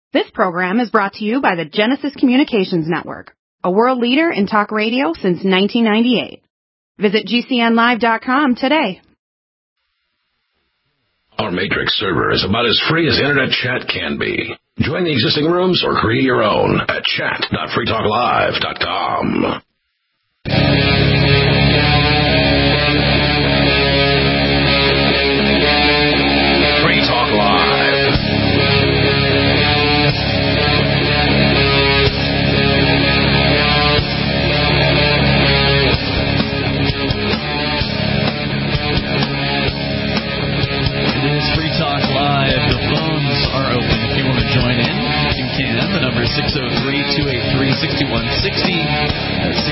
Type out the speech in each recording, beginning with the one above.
This program is brought to you by the Genesis Communications Network, a world leader in talk radio since 1998. Visit GCNlive.com today. Our Matrix server is about as free as internet chat can be. Join the existing rooms or create your own at chat.freetalklive.com. Free Talk Live. The number is 603-283-6160. That's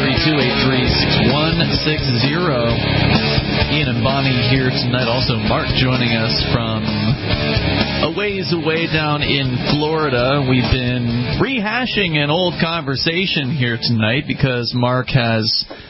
603-283-6160. Ian and Bonnie here tonight. Also, Mark joining us from a ways away down in Florida. We've been rehashing an old conversation here tonight because Mark has...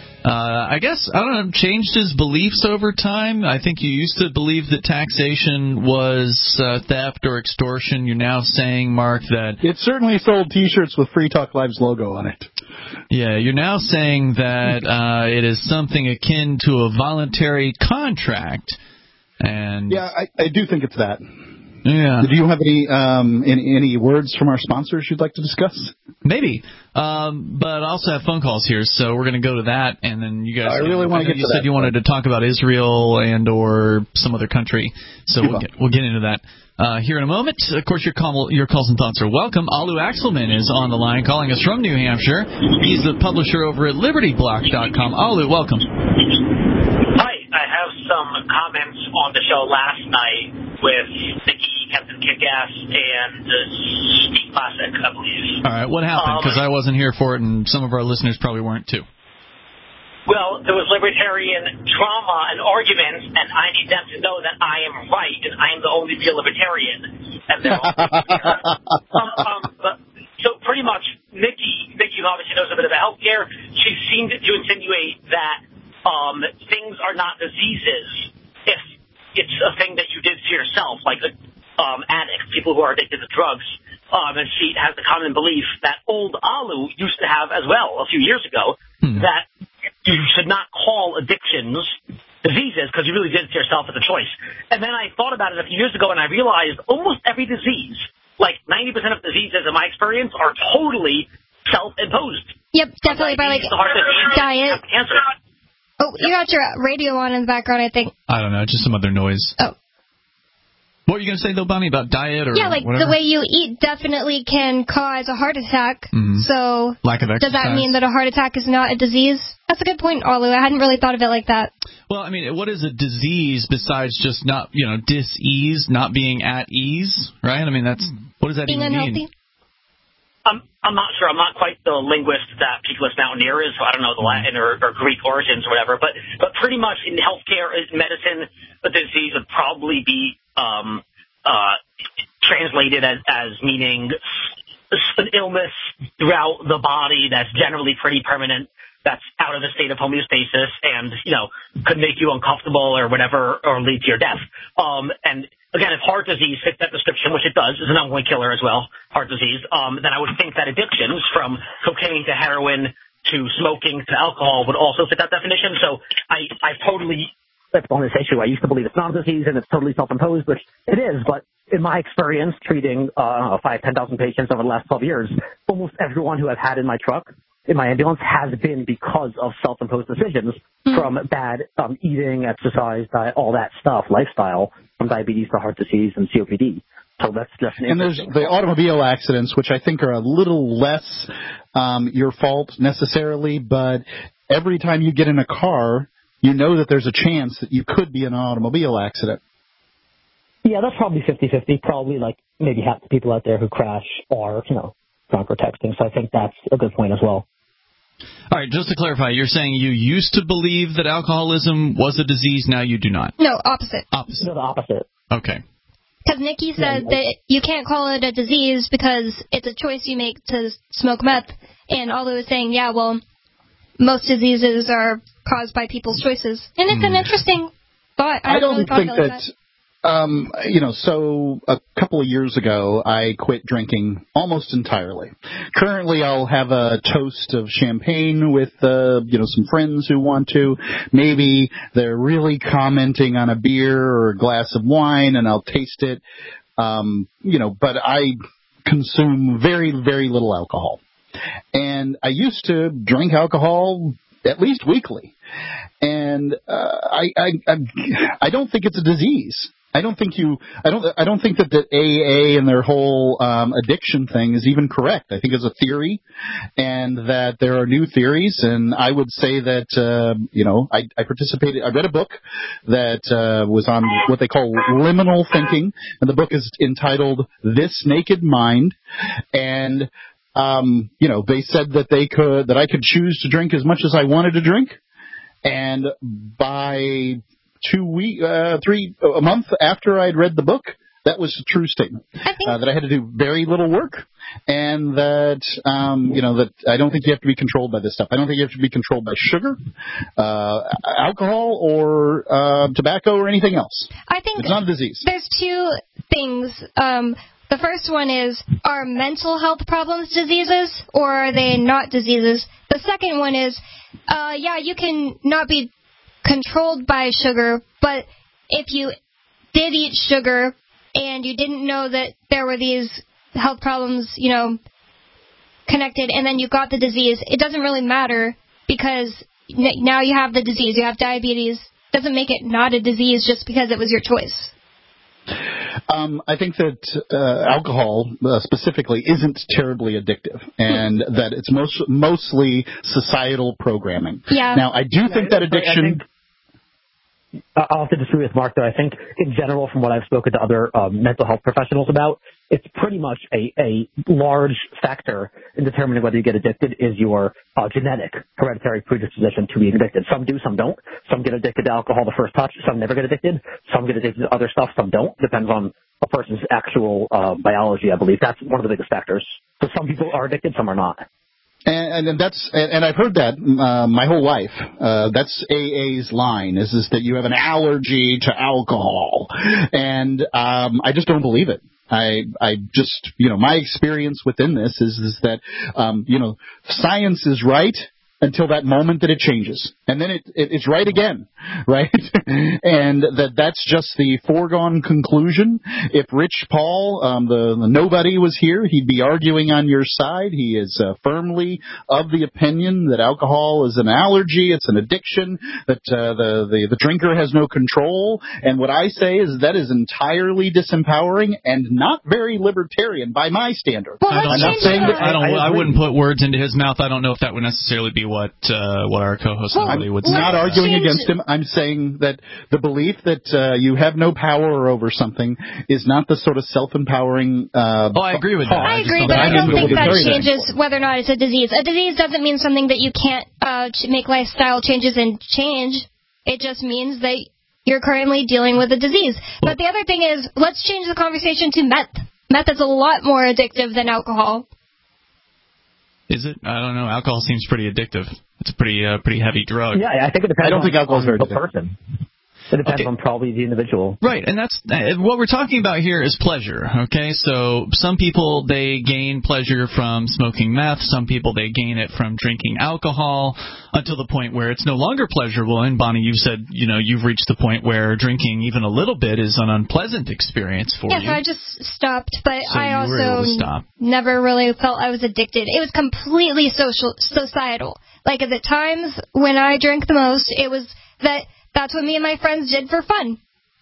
changed his beliefs over time. I think you used to believe that taxation was theft or extortion. You're now saying, Mark, that... It certainly sold T-shirts with Free Talk Live's logo on it. Yeah, you're now saying that it is something akin to a voluntary contract. And yeah, I do think it's that. Yeah. Do you have any words from our sponsors you'd like to discuss? Maybe. But I also have phone calls here, so we're going to go to that, and then you guys... I really want to get to that. You said you wanted to talk about Israel and or some other country, so we'll get into that here in a moment. Of course, your calls and thoughts are welcome. Alu Axelman is on the line, calling us from New Hampshire. He's the publisher over at LibertyBlock.com. Alu, welcome. Hi, I have some comments on the show last night with Nikki, Captain Kickass, and Steve Classic, I believe. All right, what happened? Because I wasn't here for it, and some of our listeners probably weren't, too. Well, there was libertarian drama and arguments, and I need them to know that I am right, and I am the only real libertarian. And they're all so pretty much, Nikki obviously knows a bit about healthcare. She seemed to insinuate that things are not diseases if it's a thing that you did to yourself, like addicts, people who are addicted to drugs. And she has the common belief that old Alu used to have as well a few years ago, that you should not call addictions diseases because you really did it to yourself as a choice. And then I thought about it a few years ago, and I realized almost every disease, like 90% of diseases in my experience, are totally self-imposed. Yep, definitely by like diet. Cancer. Oh, you got your radio on in the background, I think. I don't know, just some other noise. Oh. What were you going to say, though, Bonnie, about diet or whatever? The way you eat definitely can cause a heart attack. Mm-hmm. So lack of exercise. Does that mean that a heart attack is not a disease? That's a good point, Alu. I hadn't really thought of it like that. Well, I mean, what is a disease besides just not, dis-ease, not being at ease, right? I mean, what does that being even unhealthy? mean? I'm not sure. I'm not quite the linguist that Peakless Mountaineer is, so I don't know the Latin or Greek origins or whatever. But pretty much in healthcare, medicine, a disease would probably be translated as meaning an illness throughout the body that's generally pretty permanent, that's out of a state of homeostasis and, could make you uncomfortable or whatever or lead to your death. And again, if heart disease fits that description, which it does, is an ongoing killer as well, heart disease, then I would think that addictions from cocaine to heroin to smoking to alcohol would also fit that definition. So I totally flip on this issue. I used to believe it's not a disease and it's totally self-imposed, which it is, but in my experience treating 10,000 patients over the last 12 years, almost everyone who I've had in my truck, in my ambulance, has been because of self-imposed decisions from bad eating, exercise, diet, all that stuff, lifestyle, from diabetes to heart disease and COPD. So that's definitely. And there's the automobile accidents, which I think are a little less your fault necessarily, but every time you get in a car, you know that there's a chance that you could be in an automobile accident. Yeah, that's probably 50-50. Probably like maybe half the people out there who crash are, drunk or texting. So I think that's a good point as well. All right, just to clarify, you're saying you used to believe that alcoholism was a disease, now you do not? No, opposite. Opposite. No, the opposite. Okay. Because Nikki said that you can't call it a disease because it's a choice you make to smoke meth. And Alu was saying, most diseases are caused by people's choices. And it's an interesting thought. I don't think that So a couple of years ago, I quit drinking almost entirely. Currently, I'll have a toast of champagne with, some friends who want to. Maybe they're really commenting on a beer or a glass of wine, and I'll taste it. But I consume very, very little alcohol. And I used to drink alcohol at least weekly. And I don't think it's a disease. I don't think that the AA and their whole addiction thing is even correct. I think it's a theory, and that there are new theories. And I would say that I participated. I read a book that was on what they call liminal thinking, and the book is entitled "This Naked Mind." And they said that I could choose to drink as much as I wanted to drink, and by a month after I'd read the book, that was a true statement. That I had to do very little work, and that that I don't think you have to be controlled by this stuff. I don't think you have to be controlled by sugar, alcohol, or tobacco, or anything else. I think it's not a disease. There's two things. The first one is, are mental health problems diseases, or are they not diseases? The second one is, you can not be controlled by sugar, but if you did eat sugar and you didn't know that there were these health problems, connected, and then you got the disease, it doesn't really matter, because now you have the disease, you have diabetes. It doesn't make it not a disease just because it was your choice. I think that alcohol specifically isn't terribly addictive, and that it's mostly societal programming. Yeah. Now, I do think that addiction... I'll have to disagree with Mark, though. I think, in general, from what I've spoken to other mental health professionals about, it's pretty much a large factor in determining whether you get addicted is your genetic hereditary predisposition to being addicted. Some do, some don't. Some get addicted to alcohol the first touch. Some never get addicted. Some get addicted to other stuff. Some don't. Depends on a person's actual biology, I believe. That's one of the biggest factors. So some people are addicted, some are not. And I've heard that my whole life. That's AA's line is that you have an allergy to alcohol, and I just don't believe it. I just my experience within this is that science is right until that moment that it changes, and then it's right again, right? And that's just the foregone conclusion. If Rich Paul, the nobody, was here, he'd be arguing on your side. He is firmly of the opinion that alcohol is an allergy, it's an addiction, that the drinker has no control. And what I say is that is entirely disempowering and not very libertarian by my standard. Well, I'm not saying that I wouldn't put words into his mouth. I don't know if that would necessarily be what our co-host would say. I'm not arguing against him. I'm saying that the belief that you have no power over something is not the sort of self-empowering. I agree with that. I agree, but I don't think that changes whether or not it's a disease. A disease doesn't mean something that you can't make lifestyle changes and change. It just means that you're currently dealing with a disease. But the other thing is, let's change the conversation to meth. Meth is a lot more addictive than alcohol. Is it? I don't know. Alcohol seems pretty addictive. It's a pretty heavy drug. Yeah, I think it depends. I don't think alcohol is very on the addictive. person. It depends on probably the individual. Right, and that's what we're talking about here is pleasure, okay? So some people, they gain pleasure from smoking meth. Some people, they gain it from drinking alcohol until the point where it's no longer pleasurable. And, Bonnie, you said, you've reached the point where drinking even a little bit is an unpleasant experience for you. Yeah, so I just stopped, but so I also never really felt I was addicted. It was completely societal. Like, at the times when I drank the most, it was that's what me and my friends did for fun.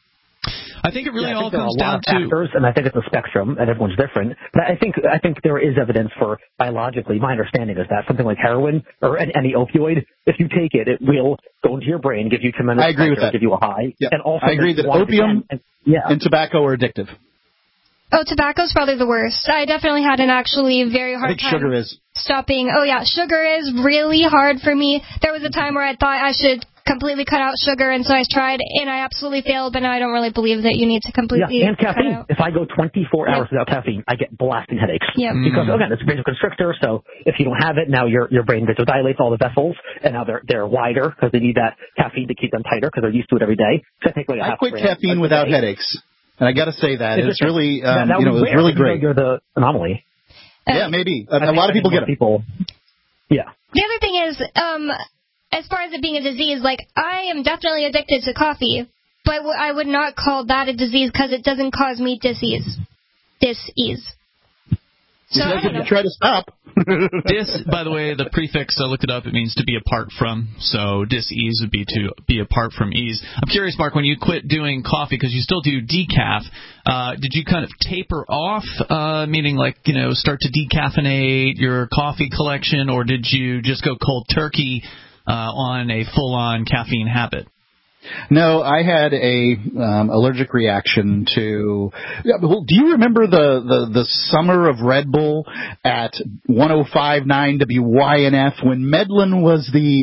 I think it really all comes down to factors, and I think it's a spectrum, and everyone's different. But I think there is evidence for biologically. My understanding is that something like heroin or any opioid, if you take it, it will go into your brain, give you tremendous I agree pleasure, with that. Give you a high. Yeah. And also I agree that opium and tobacco are addictive. Oh, tobacco's probably the worst. I definitely had an actually very hard time. I think sugar is. Stopping. Oh, yeah, sugar is really hard for me. There was a time where I thought I should completely cut out sugar, and so I tried, and I absolutely failed, but now I don't really believe that you need to completely and caffeine. cut out. If I go 24 hours without caffeine, I get blasting headaches. Yep. Because, again, it's a vasoconstrictor, so if you don't have it, now your brain vasodilates all the vessels, and now they're wider because they need that caffeine to keep them tighter because they're used to it every day. So I quit caffeine without headaches. And I got to say that it's really, that it was really great. You're the anomaly. Yeah, maybe. A lot of people get it. Yeah. The other thing is, as far as it being a disease, like, I am definitely addicted to coffee, but I would not call that a disease because it doesn't cause me dis-ease. So, I don't know. Try to stop. Dis, by the way, the prefix, I looked it up, it means to be apart from. So dis-ease would be to be apart from ease. I'm curious, Mark, when you quit doing coffee, because you still do decaf, did you kind of taper off, meaning like, start to decaffeinate your coffee collection, or did you just go cold turkey on a full-on caffeine habit? No, I had a allergic reaction to. Do you remember the summer of Red Bull at 105.9 WYNF when Medlin was the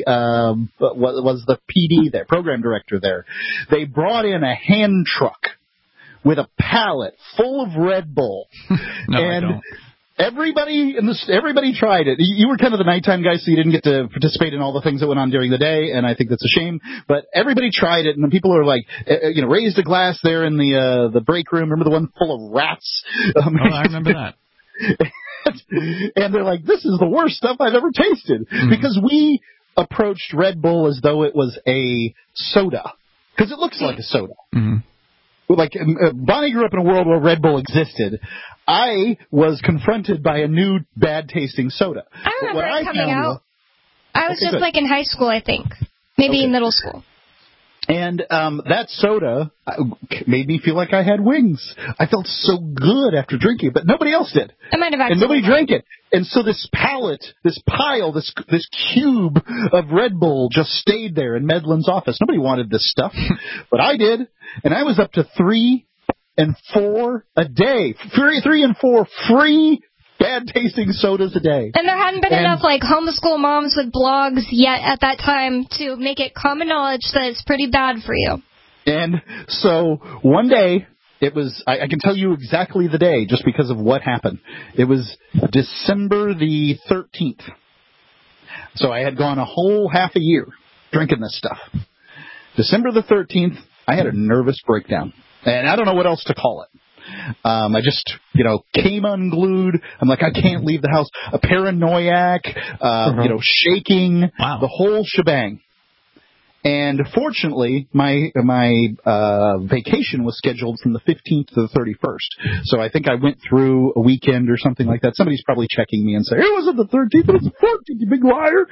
PD there, program director there? They brought in a hand truck with a pallet full of Red Bull. No, and I don't. Everybody tried it. You were kind of the nighttime guy, so you didn't get to participate in all the things that went on during the day, and I think that's a shame. But everybody tried it, and people are like, raised a glass there in the break room. Remember the one full of rats? I remember that. And they're like, this is the worst stuff I've ever tasted. Mm-hmm. Because we approached Red Bull as though it was a soda. Because it looks like a soda. Mm-hmm. Like, Bonnie grew up in a world where Red Bull existed. I was confronted by a new bad-tasting soda. I remember it coming out. I was just like in high school, I think. Maybe in middle school. And that soda made me feel like I had wings. I felt so good after drinking it, but nobody else did. I might have actually. And nobody drank it. And so this pallet, this pile, this cube of Red Bull just stayed there in Medlin's office. Nobody wanted this stuff, but I did. And I was up to 3 and 4 a day. 3 and 4 free bad-tasting sodas a day. And there hadn't been enough, homeschool moms with blogs yet at that time to make it common knowledge that it's pretty bad for you. And so one day, it was, I can tell you exactly the day just because of what happened. It was December the 13th. So I had gone a whole half a year drinking this stuff. December the 13th, I had a nervous breakdown. And I don't know what else to call it. I just, came unglued. I'm like, I can't leave the house. A paranoiac, shaking, the whole shebang. And fortunately, my vacation was scheduled from the 15th to the 31st. So I think I went through a weekend or something like that. Somebody's probably checking me and saying, it wasn't the 13th, it was the 14th, you big liar.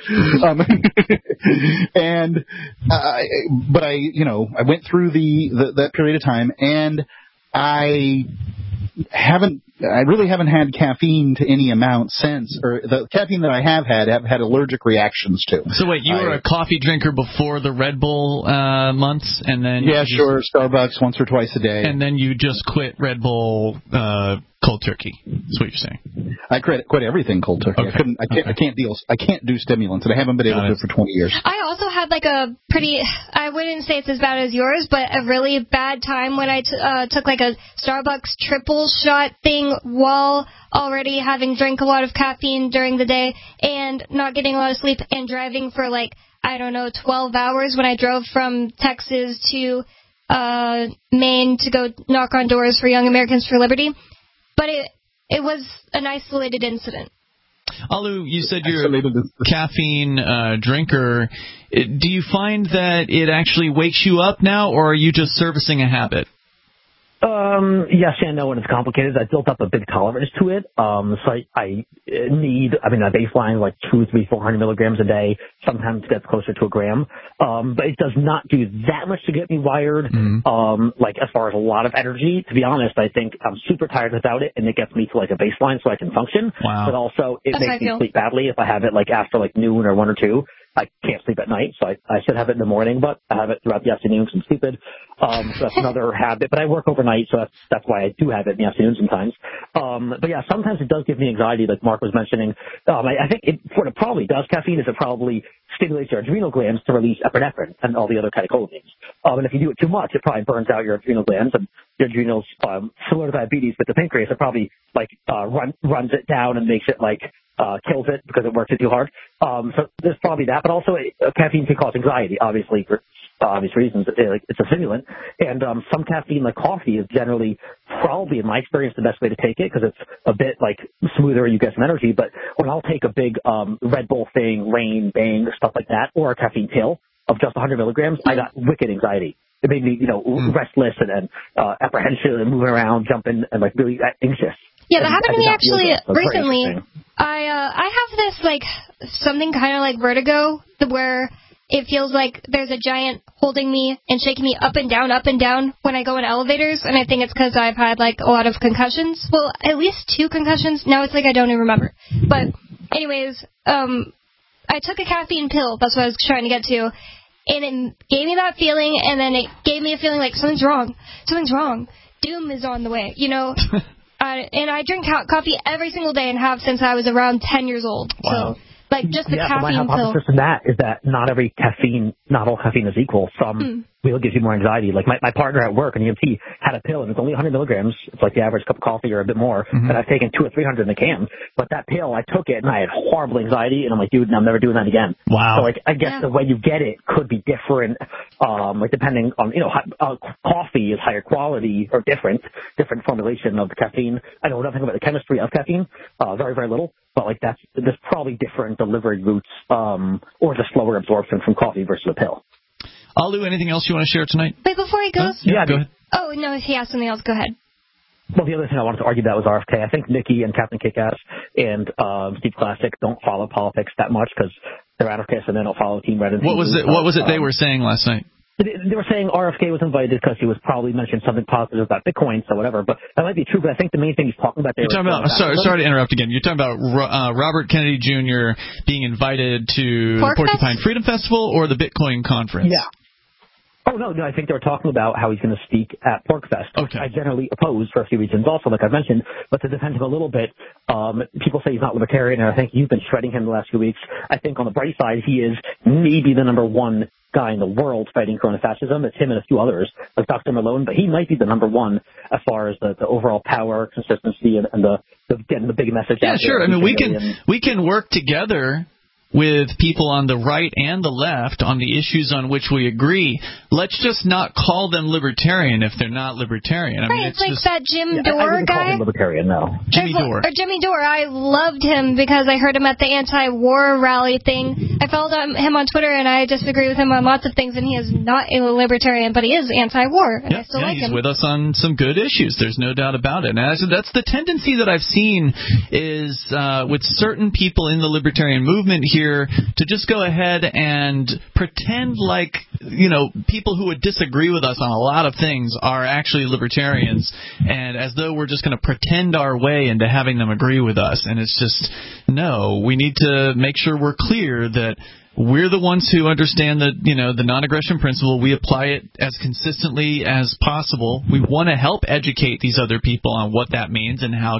But I went through that period of time, and I really haven't had caffeine to any amount since, or the caffeine that I have had allergic reactions to. So wait, you were a coffee drinker before the Red Bull months, and then sure, Starbucks once or twice a day, and then you just quit Red Bull cold turkey. That's what you're saying. I quit everything cold turkey. Okay. I can't do stimulants, and I haven't been able to for 20 years. I also had a pretty, I wouldn't say it's as bad as yours, but a really bad time when I took a Starbucks triple shot thing while already having drank a lot of caffeine during the day and not getting a lot of sleep and driving for 12 hours when I drove from Texas to Maine to go knock on doors for Young Americans for Liberty. But it was an isolated incident. Alu, you said you're a caffeine drinker. Do you find that it actually wakes you up now, or are you just servicing a habit? Yes and no, and it's complicated. I built up a big tolerance to it. So I need, a baseline 200, 300, 400 milligrams a day. Sometimes it gets closer to a gram. But it does not do that much to get me wired. Mm-hmm. As far as a lot of energy, to be honest, I think I'm super tired without it, and it gets me to a baseline so I can function. Wow. But also it makes me sleep badly if I have it after noon or 1 or 2. I can't sleep at night, so I should have it in the morning, but I have it throughout the afternoon because I'm stupid. So that's another habit. But I work overnight, so that's why I do have it in the afternoon sometimes. But yeah, sometimes it does give me anxiety, like Mark was mentioning. I think what it probably does, caffeine, is it probably stimulates your adrenal glands to release epinephrine and all the other catecholamines. And if you do it too much, it probably burns out your adrenal glands, and your adrenals, similar to diabetes with the pancreas, it probably runs it down and makes it kills it because it works it too hard. So there's probably that, but also caffeine can cause anxiety, obviously, for obvious reasons. It's a stimulant. And some caffeine, like coffee, is generally probably, in my experience, the best way to take it because it's a bit like smoother, you get some energy. But when I'll take a big Red Bull thing, Rain, Bang, stuff like that, or a caffeine pill of just 100 milligrams, I got wicked anxiety. It made me, restless and apprehensive and moving around, jumping, and like really anxious. Yeah, that happened to me actually recently. I have this like something kind of like vertigo where it feels like there's a giant holding me and shaking me up and down when I go in elevators, and I think it's because I've had like a lot of concussions. Well, at least 2 concussions. Now it's like I don't even remember. But anyways, I took a caffeine pill. That's what I was trying to get to. And it gave me that feeling, and then it gave me a feeling like something's wrong. Doom is on the way, and I drink coffee every single day and have since I was around 10 years old. Wow. So, like, just the caffeine my hypothesis pill. in that is that not all caffeine is equal. Some will give you more anxiety. Like my partner at work, an EMT, had a pill, and it's only 100 milligrams. It's like the average cup of coffee or a bit more. And I've taken 200 or 300 in the can. But that pill, I took it, and I had horrible anxiety, and I'm like, dude, I'm never doing that again. Wow. So, like, I guess the way you get it could be different, like, depending on, coffee is higher quality or different formulation of the caffeine. I know nothing about the chemistry of caffeine, very, very little. But, like, there's probably different delivery routes or just slower absorption from coffee versus a pill. Alu, anything else you want to share tonight? Wait, before he goes? Yeah, go ahead. Oh, no, if he has something else, go ahead. Well, the other thing I wanted to argue about was RFK. I think Nikki and Captain Kickass and Steve Classic don't follow politics that much because they're anarchists and they don't follow Team Red. And What was it they were saying last night? They were saying RFK was invited because he was probably mentioned something positive about Bitcoin, so whatever. But that might be true, but I think the main thing he's talking about there. You're talking about, sorry to interrupt again. You're talking about Robert Kennedy Jr. being invited to the Porcupine Freedom Festival or the Bitcoin conference? Yeah. Oh, no, I think they were talking about how he's going to speak at PorcFest. Okay. I generally oppose for a few reasons also, like I mentioned, but to defend him a little bit, people say he's not libertarian, and I think you've been shredding him the last few weeks. I think on the bright side, he is maybe the number one guy in the world fighting corona-fascism. It's him and a few others, like Dr. Malone, but he might be the number one as far as the overall power, consistency, and the getting the big message out there. Yeah, sure. I mean, we can work together with people on the right and the left on the issues on which we agree. Let's just not call them libertarian if they're not libertarian. I mean, it's like just, that Jim Dore I wouldn't guy. Call him libertarian, no. Jimmy Dore. Jimmy Dore. I loved him because I heard him at the anti-war rally thing. I followed him on Twitter, and I disagree with him on lots of things, and he is not a libertarian, but he is anti-war, and I still like him. He's with us on some good issues. There's no doubt about it. And that's the tendency that I've seen is with certain people in the libertarian movement here to just go ahead and pretend like, people who would disagree with us on a lot of things are actually libertarians, and as though we're just going to pretend our way into having them agree with us. And it's just, no, we need to make sure we're clear that we're the ones who understand the non-aggression principle. We apply it as consistently as possible. We want to help educate these other people on what that means and how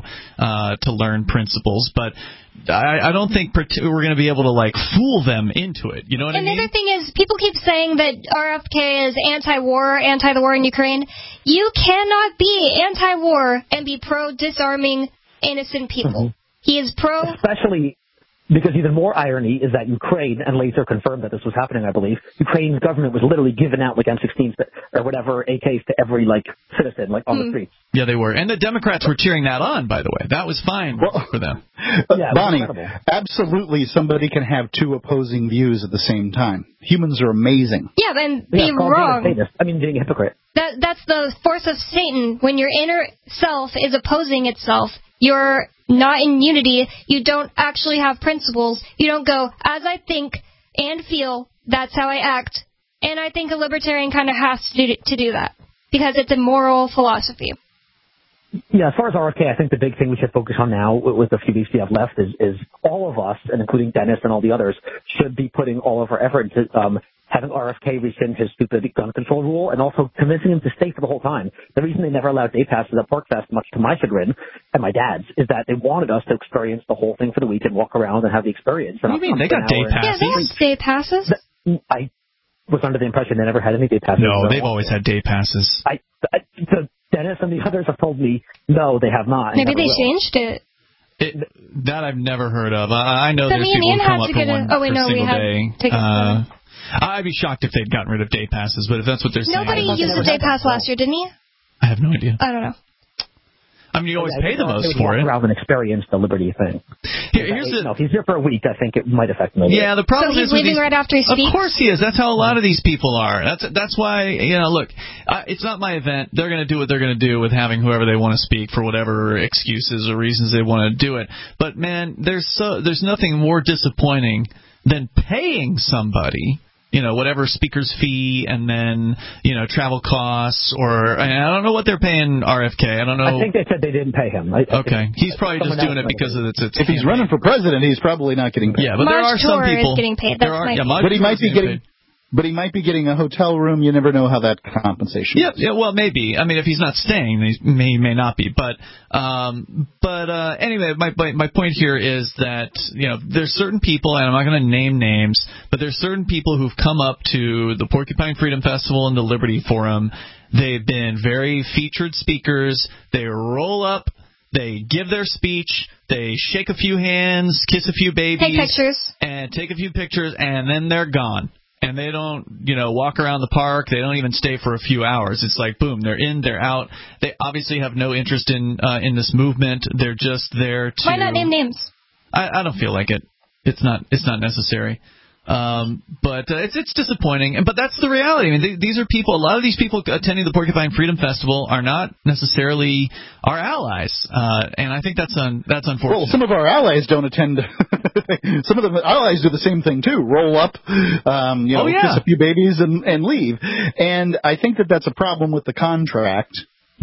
to learn principles. But I don't think we're going to be able to fool them into it. You know what I mean? And the other thing is, people keep saying that RFK is anti-war, anti the war in Ukraine. You cannot be anti-war and be pro-disarming innocent people. He is pro. Especially because even more irony is that Ukraine, and later confirmed that this was happening, I believe, Ukraine's government was literally giving out M16s or whatever AKs to every citizen on the streets. Yeah, they were, and the Democrats were cheering that on. By the way, that was fine for them. Yeah, Bonnie, absolutely, somebody can have two opposing views at the same time. Humans are amazing. Yeah, and be wrong. Being a hypocrite. That's the force of Satan. When your inner self is opposing itself, you're not in unity. You don't actually have principles. You don't go, as I think and feel, that's how I act. And I think a libertarian kind of has to do that because it's a moral philosophy. Yeah, as far as RFK, I think the big thing we should focus on now with the few weeks we have left is all of us, and including Dennis and all the others, should be putting all of our effort into having RFK rescind his stupid gun control rule and also convincing him to stay for the whole time. The reason they never allowed day passes at PorcFest, much to my chagrin and my dad's, is that they wanted us to experience the whole thing for the weekend, walk around and have the experience. What do you mean? They got day passes. Yeah, they have day passes. I was under the impression they never had any day passes. No, they've always had day passes. Dennis and the others have told me, no, they have not. Maybe they changed it. That I've never heard of. I know there's people who come up for one for a single day. I'd be shocked if they'd gotten rid of day passes, but if that's what they're saying... Nobody used the day pass last year, didn't he? I have no idea. I don't know. I mean, you always pay the most for it. Rather than experience the Liberty thing. If he's here for a week, I think it might affect him. Yeah, the problem is... So he's leaving right after he speaks? Of course he is. That's how a lot of these people are. That's why, look, it's not my event. They're going to do what they're going to do with having whoever they want to speak for whatever excuses or reasons they want to do it. But, man, there's nothing more disappointing than paying somebody, whatever speaker's fee and then, travel costs I don't know what they're paying RFK. I don't know. I think they said they didn't pay him. Okay. He's probably just doing it because it's if he's running for president, he's probably not getting paid. Yeah, but there are some people. Is getting paid. But he might be getting... But he might be getting a hotel room. You never know how that compensation is. Yeah, well, maybe. I mean, if he's not staying, he may not be. But anyway, my point here is that, there's certain people, and I'm not going to name names, but there's certain people who've come up to the Porcupine Freedom Festival and the Liberty Forum. They've been very featured speakers. They roll up. They give their speech, they shake a few hands, kiss a few babies. Take a few pictures, and then they're gone. And they don't, walk around the park. They don't even stay for a few hours. It's like, boom, they're in, they're out. They obviously have no interest in this movement. They're just there to... Why not name names? I don't feel like it. It's not necessary. But it's disappointing. But that's the reality. I mean, these are people. A lot of these people attending the Porcupine Freedom Festival are not necessarily our allies, and I think that's unfortunate. Well, some of our allies don't attend. Some of the allies do the same thing too. Roll up, kiss a few babies and leave. And I think that's a problem with the contract.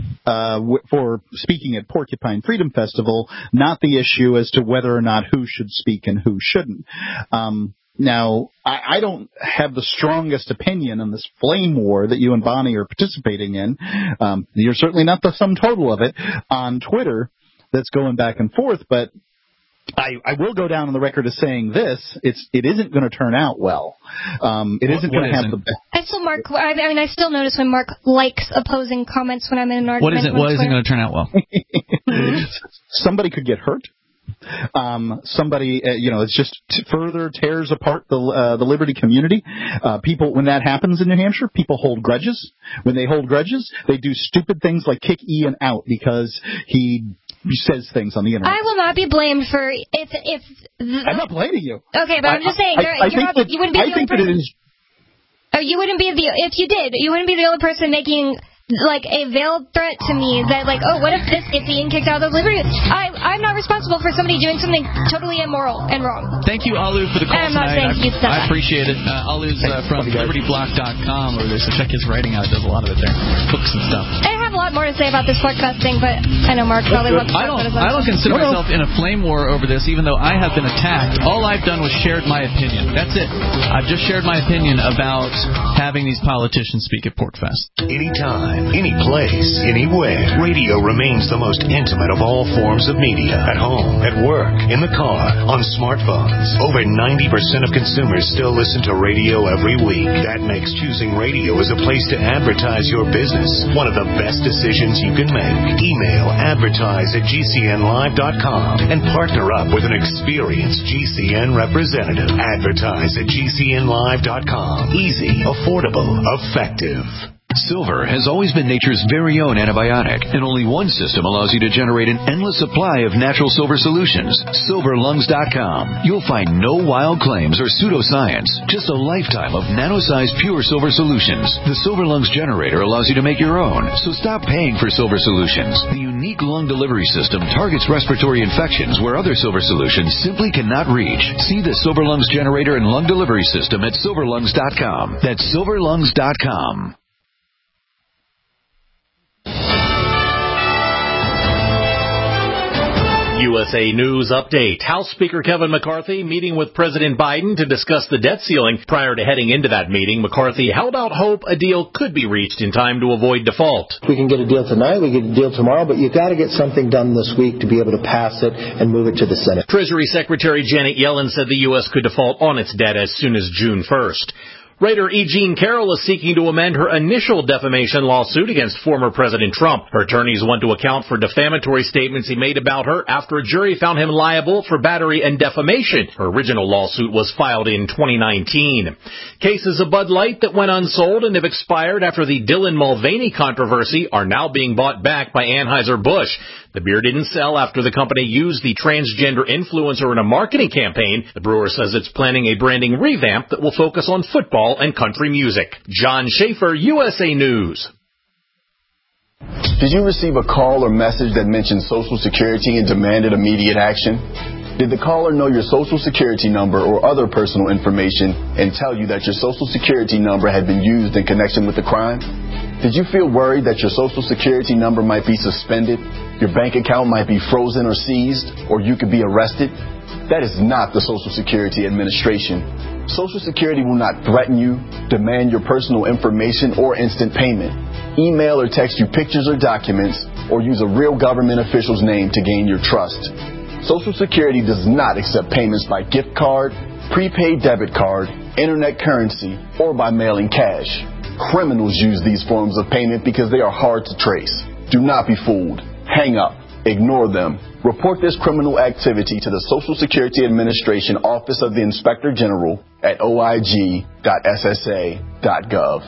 For speaking at Porcupine Freedom Festival, not the issue as to whether or not who should speak and who shouldn't. Now, I don't have the strongest opinion on this flame war that you and Bonnie are participating in. You're certainly not the sum total of it on Twitter that's going back and forth, but I will go down on the record as saying this: it isn't going to turn out well. It isn't going to have the best. I still notice when Mark likes opposing comments when I'm in an argument. What isn't going to turn out well? Somebody could get hurt. Somebody, it just further tears apart the Liberty community. People, when that happens in New Hampshire, people hold grudges. When they hold grudges, they do stupid things like kick Ian out because he says things on the internet. I will not be blamed for if I'm not blaming you. Okay, but I'm just saying you wouldn't be the only person. You wouldn't be if you did. You wouldn't be the only person making a veiled threat to me that what if this gets Ian kicked out of the Liberty? I'm not responsible for somebody doing something totally immoral and wrong. Thank you, Alu, for the call I'm not tonight. saying I appreciate it. Alu's from LibertyBlock.com over there, so check his writing out. Does a lot of it there, books and stuff. I have a lot more to say about this podcast thing, but I know Mark probably wants to talk about it. I don't consider myself in a flame war over this, even though I have been attacked. All I've done was shared my opinion. That's it. I've just shared my opinion about having these politicians speak at PorcFest. Anytime, any place, anywhere, radio remains the most intimate of all forms of media. At home, at work, in the car, on smartphones. Over 90% of consumers still listen to radio every week. That makes choosing radio as a place to advertise your business one of the best decisions you can make. Email advertise@gcnlive.com and partner up with an experienced GCN representative. Advertise@gcnlive.com. Easy, affordable, effective. Silver has always been nature's very own antibiotic, and only one system allows you to generate an endless supply of natural silver solutions. SilverLungs.com. You'll find no wild claims or pseudoscience, just a lifetime of nano-sized pure silver solutions. The Silver Lungs generator allows you to make your own, so stop paying for silver solutions. The unique lung delivery system targets respiratory infections where other silver solutions simply cannot reach. See the Silver Lungs generator and lung delivery system at SilverLungs.com. That's SilverLungs.com. USA News Update. House Speaker Kevin McCarthy meeting with President Biden to discuss the debt ceiling. Prior to heading into that meeting, McCarthy held out hope a deal could be reached in time to avoid default. We can get a deal tonight, we get a deal tomorrow, but you've got to get something done this week to be able to pass it and move it to the Senate. Treasury Secretary Janet Yellen said the U.S. could default on its debt as soon as June 1st. Writer E. Jean Carroll is seeking to amend her initial defamation lawsuit against former President Trump. Her attorneys want to account for defamatory statements he made about her after a jury found him liable for battery and defamation. Her original lawsuit was filed in 2019. Cases of Bud Light that went unsold and have expired after the Dylan Mulvaney controversy are now being bought back by Anheuser-Busch. The beer didn't sell after the company used the transgender influencer in a marketing campaign. The brewer says it's planning a branding revamp that will focus on football and country music. John Schaefer, USA News. Did you receive a call or message that mentioned Social Security and demanded immediate action? Did the caller know your Social Security number or other personal information and tell you that your Social Security number had been used in connection with the crime? Did you feel worried that your Social Security number might be suspended, your bank account might be frozen or seized, or you could be arrested? That is not the Social Security Administration. Social Security will not threaten you, demand your personal information, or instant payment, email or text you pictures or documents, or use a real government official's name to gain your trust. Social Security does not accept payments by gift card, prepaid debit card, internet currency, or by mailing cash. Criminals use these forms of payment because they are hard to trace. Do not be fooled. Hang up. Ignore them. Report this criminal activity to the Social Security Administration Office of the Inspector General at oig.ssa.gov.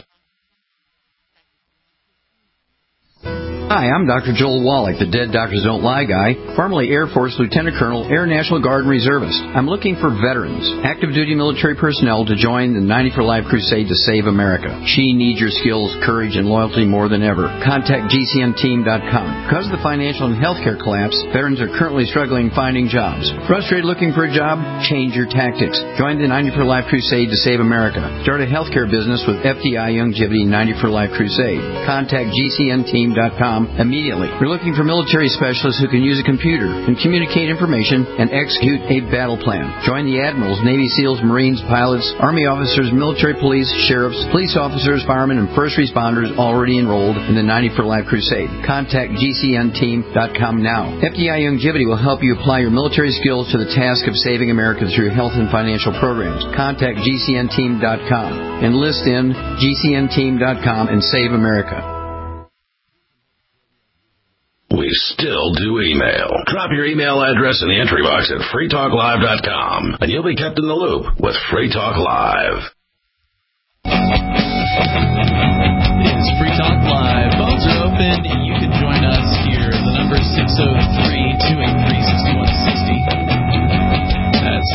Hi, I'm Dr. Joel Wallach, the Dead Doctors Don't Lie guy, formerly Air Force Lieutenant Colonel, Air National Guard Reservist. I'm looking for veterans, active duty military personnel to join the 90 for Life crusade to save America. She needs your skills, courage, and loyalty more than ever. Contact GCNteam.com. Because of the financial and healthcare collapse, veterans are currently struggling finding jobs. Frustrated looking for a job? Change your tactics. Join the 90 for Life crusade to save America. Start a healthcare business with FDI Longevity 90 for Life crusade. Contact GCNteam.com immediately. We're looking for military specialists who can use a computer and communicate information and execute a battle plan. Join the admirals, Navy SEALs, Marines, pilots, Army officers, military police, sheriffs, police officers, firemen, and first responders already enrolled in the 90 for Life crusade. Contact GCNteam.com now. FDI Longevity will help you apply your military skills to the task of saving America through health and financial programs. Contact GCNteam.com. Enlist in GCNteam.com and save America. We still do email. Drop your email address in the entry box at freetalklive.com, and you'll be kept in the loop with Free Talk Live. It is Free Talk Live. Phones are open. You can join us here. The number is 603-283-6160. That's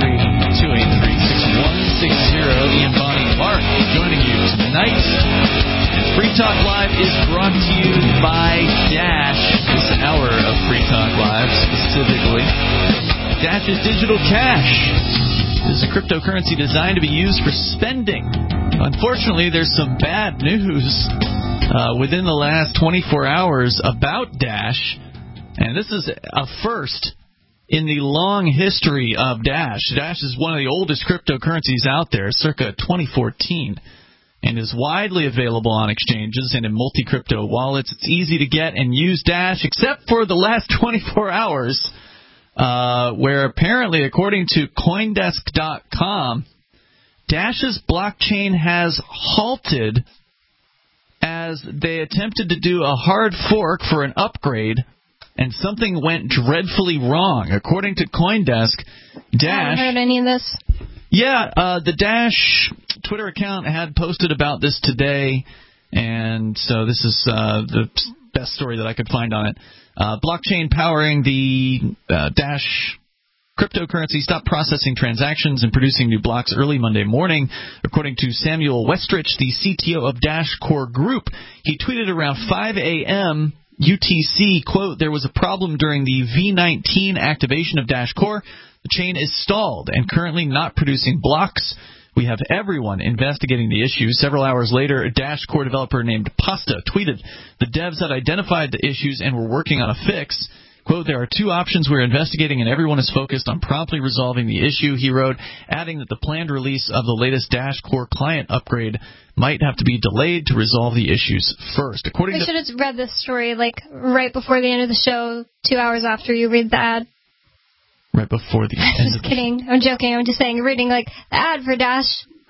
603-283-6160. Ian, Bonnie, and Mark joining you tonight. Free Talk Live is brought to you by Dash. This hour of Free Talk Live specifically. Dash is digital cash. This is a cryptocurrency designed to be used for spending. Unfortunately, there's some bad news within the last 24 hours about Dash. And this is a first in the long history of Dash. Dash is one of the oldest cryptocurrencies out there, circa 2014. And is widely available on exchanges and in multi-crypto wallets. It's easy to get and use Dash, except for the last 24 hours, where apparently, according to Coindesk.com, Dash's blockchain has halted as they attempted to do a hard fork for an upgrade, and something went dreadfully wrong. According to Coindesk, Dash... I haven't heard any of this. Yeah, the Dash Twitter account had posted about this today, and so this is the best story that I could find on it. Blockchain powering the Dash cryptocurrency stopped processing transactions and producing new blocks early Monday morning, according to Samuel Westrich, the CTO of Dash Core Group. He tweeted around 5 a.m. UTC, quote, "There was a problem during the V19 activation of Dash Core. The chain is stalled and currently not producing blocks. We have everyone investigating the issue." Several hours later, a Dash Core developer named Pasta tweeted, "The devs had identified the issues and were working on a fix." Quote, "There are two options we're investigating and everyone is focused on promptly resolving the issue," he wrote, adding that the planned release of the latest Dash Core client upgrade might have to be delayed to resolve the issues first. I should have read this story like right before the end of the show, 2 hours after you read the ad. Right before the end Just kidding. I'm joking. I'm just saying, reading like the ad for Dash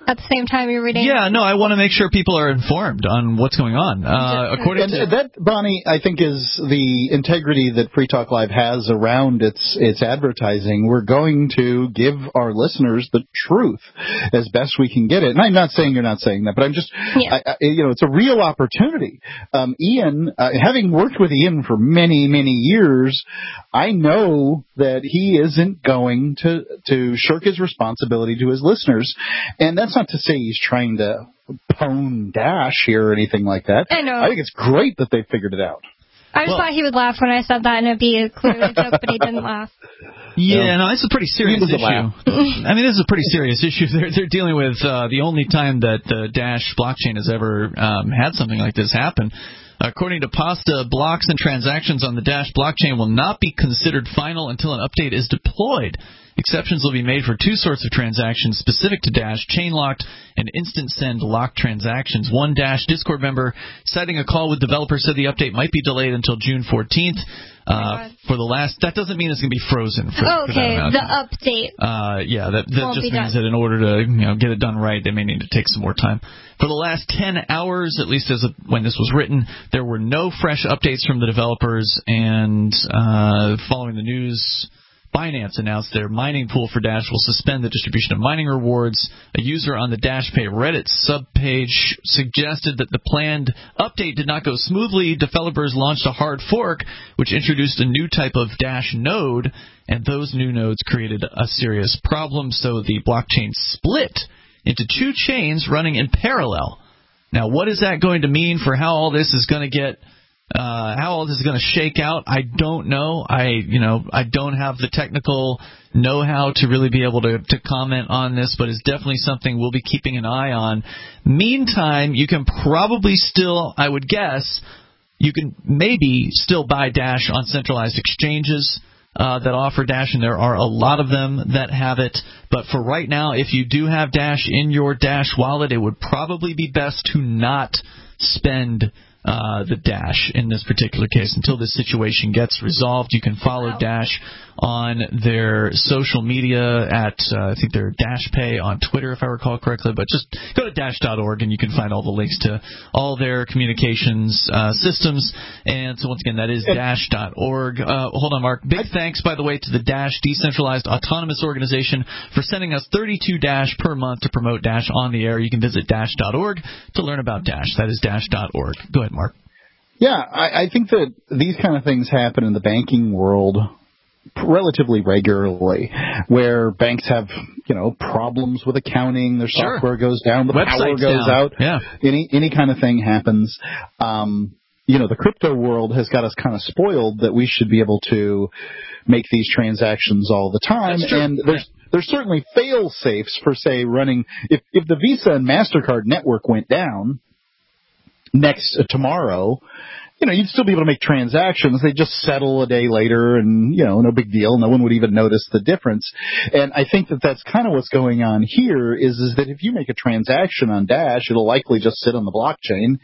at the same time you're reading. Yeah, no, I want to make sure people are informed on what's going on. According to that, Bonnie, I think is the integrity that Free Talk Live has around its advertising. We're going to give our listeners the truth as best we can get it. And I'm not saying you're not saying that, but I'm just, it's a real opportunity. Ian, having worked with Ian for many, many years, I know that he isn't going to shirk his responsibility to his listeners. And that's not to say he's trying to pwn Dash here or anything like that. I know. I think it's great that they figured it out. I just thought he would laugh when I said that, and it'd be a clear joke, but he didn't laugh. Yeah, no, it's a pretty serious issue. I mean, this is a pretty serious issue. They're dealing with the only time that the Dash blockchain has ever had something like this happen. According to Pasta, blocks and transactions on the Dash blockchain will not be considered final until an update is deployed. Exceptions will be made for two sorts of transactions specific to Dash, chain-locked and instant send locked transactions. One Dash Discord member citing a call with developers said the update might be delayed until June 14th. That doesn't mean it's going to be frozen. The update. That just means that in order to get it done right, they may need to take some more time. For the last 10 hours, at least as of when this was written, there were no fresh updates from the developers, and following the news, Binance announced their mining pool for Dash will suspend the distribution of mining rewards. A user on the DashPay Reddit subpage suggested that the planned update did not go smoothly. Developers launched a hard fork, which introduced a new type of Dash node, and those new nodes created a serious problem, so the blockchain split into two chains running in parallel. Now, what is that going to mean for how all this is going to how all this is going to shake out? I don't know. I don't have the technical know-how to really be able to comment on this, but it's definitely something we'll be keeping an eye on. Meantime, you can probably still, I would guess, you can maybe still buy Dash on centralized exchanges that offer Dash, and there are a lot of them that have it. But for right now, if you do have Dash in your Dash wallet, it would probably be best to not spend the Dash in this particular case until this situation gets resolved. You can follow Dash on their social media at I think they're DashPay on Twitter, if I recall correctly, but just go to dash.org and you can find all the links to all their communications systems. And so once again, that is dash.org. Hold on, Mark. Big thanks, by the way, to the Dash Decentralized Autonomous Organization for sending us 32 Dash per month to promote Dash on the air. You can visit dash.org to learn about Dash. That is dash.org. Go ahead, Mark. Yeah, I think that these kind of things happen in the banking world relatively regularly, where banks have, problems with accounting, their software goes down, the power goes out, any kind of thing happens. The crypto world has got us kind of spoiled that we should be able to make these transactions all the time, and there's certainly fail safes for, say, running. If the Visa and MasterCard network went down tomorrow, you'd still be able to make transactions. They just settle a day later and, no big deal. No one would even notice the difference. And I think that that's kind of what's going on here is that if you make a transaction on Dash, it'll likely just sit on the blockchain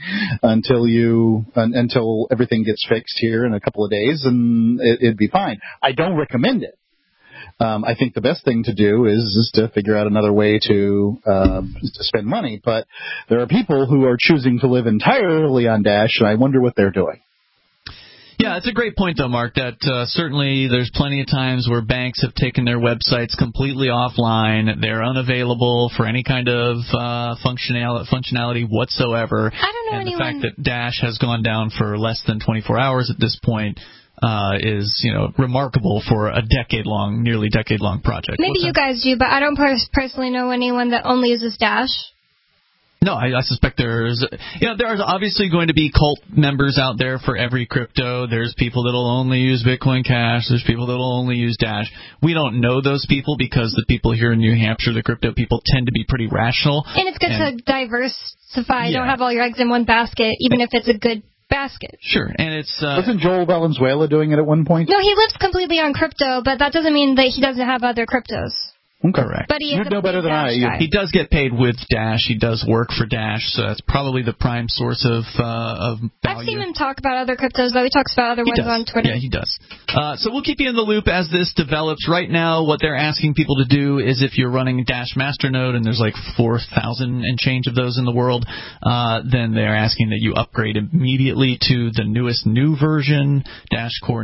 until everything gets fixed here in a couple of days, and it'd be fine. I don't recommend it. I think the best thing to do is to figure out another way to spend money. But there are people who are choosing to live entirely on Dash, and I wonder what they're doing. Yeah, it's a great point, though, Mark, that certainly there's plenty of times where banks have taken their websites completely offline. They're unavailable for any kind of functionality whatsoever. I don't know anyone. And the fact that Dash has gone down for less than 24 hours at this point is, remarkable for a nearly decade-long project. Maybe you guys do, but I don't personally know anyone that only uses Dash. No, I suspect there's obviously going to be cult members out there for every crypto. There's people that'll only use Bitcoin Cash. There's people that'll only use Dash. We don't know those people because the people here in New Hampshire, the crypto people, tend to be pretty rational. And it's good to diversify. You don't have all your eggs in one basket, even if it's a good basket. Sure, and it's... Wasn't Joel Valenzuela doing it at one point? No, he lives completely on crypto, but that doesn't mean that he doesn't have other cryptos. Correct. But he You'd know better than I. He does get paid with Dash. He does work for Dash, so that's probably the prime source of value. I've seen him talk about other cryptos, though. He talks about other ones on Twitter. Yeah, he does. So we'll keep you in the loop as this develops. Right now, what they're asking people to do is if you're running Dash Masternode, and there's like 4,000 and change of those in the world, then they're asking that you upgrade immediately to the newest new version, Dash Core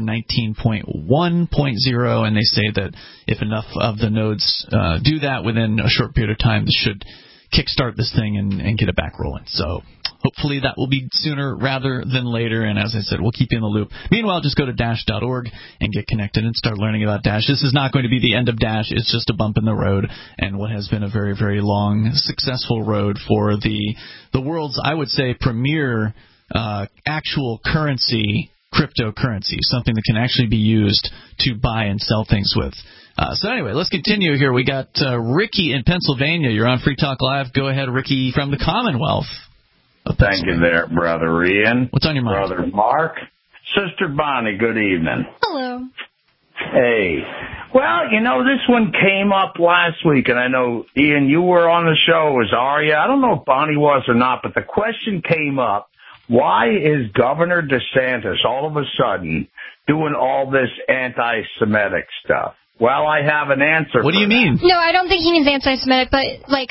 19.1.0, and they say that if enough of the nodes do that within a short period of time, this should kickstart this thing and get it back rolling. So hopefully that will be sooner rather than later, and as I said, we'll keep you in the loop. Meanwhile, just go to Dash.org and get connected and start learning about Dash. This is not going to be the end of Dash. It's just a bump in the road, and what has been a very, very long, successful road for the world's, I would say, premier actual currency, cryptocurrency, something that can actually be used to buy and sell things with. So anyway, let's continue here. We got Ricky in Pennsylvania. You're on Free Talk Live. Go ahead, Ricky, from the Commonwealth. Thank you there, Brother Ian. What's on your mind? Brother Mark. Sister Bonnie, good evening. Hello. Hey. Well, this one came up last week, and I know, Ian, you were on the show. Was Arya? I don't know if Bonnie was or not, but the question came up, why is Governor DeSantis all of a sudden doing all this anti-Semitic stuff? Well, I have an answer. What do you mean? No, I don't think he means anti-Semitic, but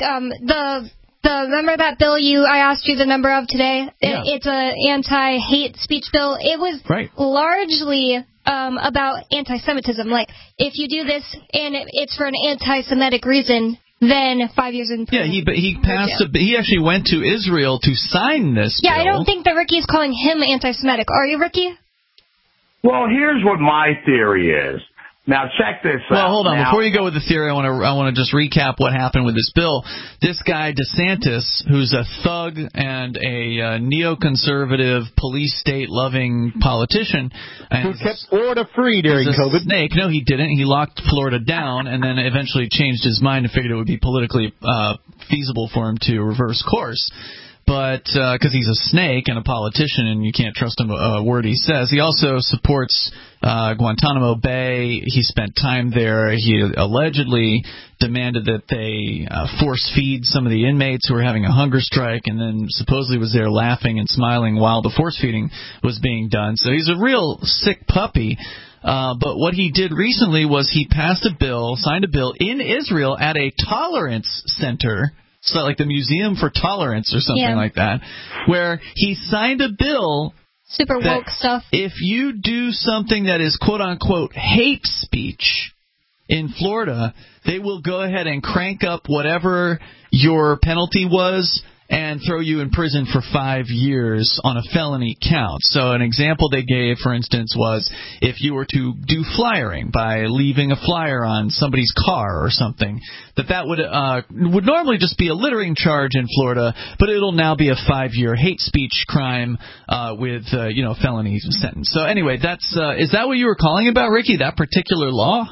remember that bill I asked you the number of today? Yeah. It's a anti-hate speech bill. It was largely about anti-Semitism. Like, if you do this and it's for an anti-Semitic reason, then 5 years in prison. Yeah, he passed. He actually went to Israel to sign this bill. I don't think that Ricky is calling him anti-Semitic. Are you, Ricky? Well, here's what my theory is. Now, check this out. Well, hold on. Before you go with the theory, I want to just recap what happened with this bill. This guy, DeSantis, who's a thug and a neoconservative, police state-loving politician. Who kept Florida free during COVID. Snake. No, he didn't. He locked Florida down and then eventually changed his mind and figured it would be politically feasible for him to reverse course. But because he's a snake and a politician and you can't trust him a word he says. He also supports Guantanamo Bay. He spent time there. He allegedly demanded that they force feed some of the inmates who were having a hunger strike, and then supposedly was there laughing and smiling while the force feeding was being done. So he's a real sick puppy. But what he did recently was he signed a bill in Israel at a tolerance center. So like the Museum for Tolerance or something like that, where he signed a bill. Super woke stuff. If you do something that is quote-unquote hate speech in Florida, they will go ahead and crank up whatever your penalty was and throw you in prison for 5 years on a felony count. So an example they gave, for instance, was if you were to do flyering by leaving a flyer on somebody's car or something, that would normally just be a littering charge in Florida, but it'll now be a 5-year hate speech crime with felony sentence. So anyway, is that what you were calling about, Ricky? That particular law?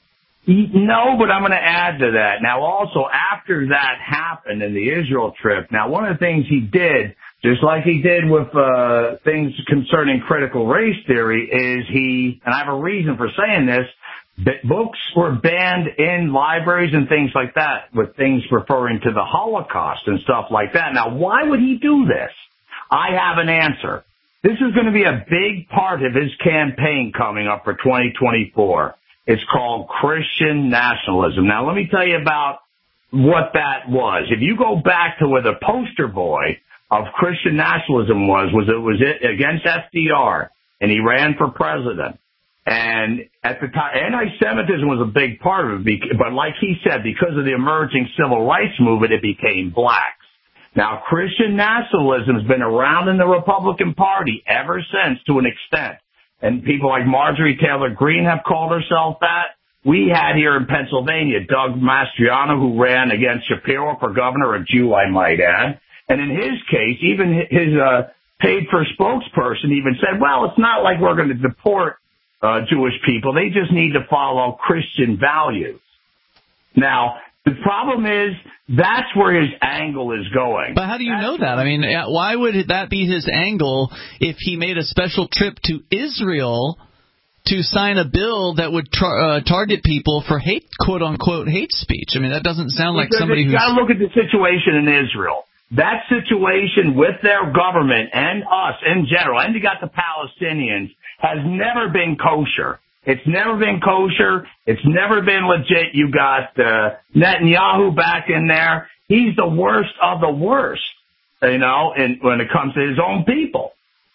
No, but I'm going to add to that. Now, also, after that happened in the Israel trip, now, one of the things he did, just like he did with things concerning critical race theory, is and I have a reason for saying this, that books were banned in libraries and things like that, with things referring to the Holocaust and stuff like that. Now, why would he do this? I have an answer. This is going to be a big part of his campaign coming up for 2024. It's called Christian nationalism. Now, let me tell you about what that was. If you go back to where the poster boy of Christian nationalism was against FDR, and he ran for president. And at the time, anti-Semitism was a big part of it, but like he said, because of the emerging civil rights movement, it became blacks. Now, Christian nationalism has been around in the Republican Party ever since, to an extent. And people like Marjorie Taylor Greene have called herself that. We had here in Pennsylvania Doug Mastriano, who ran against Shapiro for governor, a Jew, I might add. And in his case, even his paid-for spokesperson even said, well, it's not like we're going to deport Jewish people. They just need to follow Christian values. Now, the problem is that's where his angle is going. But how do you know that? I mean, why would that be his angle if he made a special trip to Israel to sign a bill that would target people for quote-unquote hate speech. I mean, that doesn't sound like somebody who's... You've got to look at the situation in Israel. That situation with their government and us in general, and you got the Palestinians, has never been kosher. It's never been kosher. It's never been legit. You got Netanyahu back in there. He's the worst of the worst, and when it comes to his own people,